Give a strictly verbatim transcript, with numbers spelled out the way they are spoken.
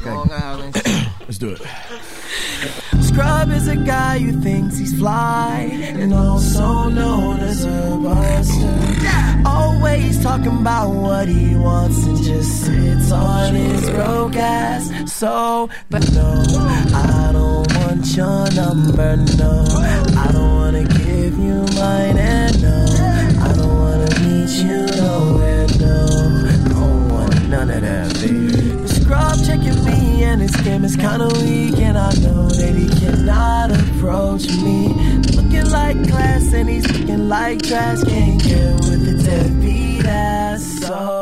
Okay. Let's do it. Scrub is a guy who thinks he's fly and also known as a buster. Always talking about what he wants and just sits on his broke ass. So, but no, I don't want your number, no. I don't wanna give you mine, and no, I don't wanna meet you nowhere, no. Don't want none of that, baby. Scrub checking me and his game is kinda weak, and I know that he cannot approach me. Looking like class and he's looking like trash. Can't get with the deadbeat ass. So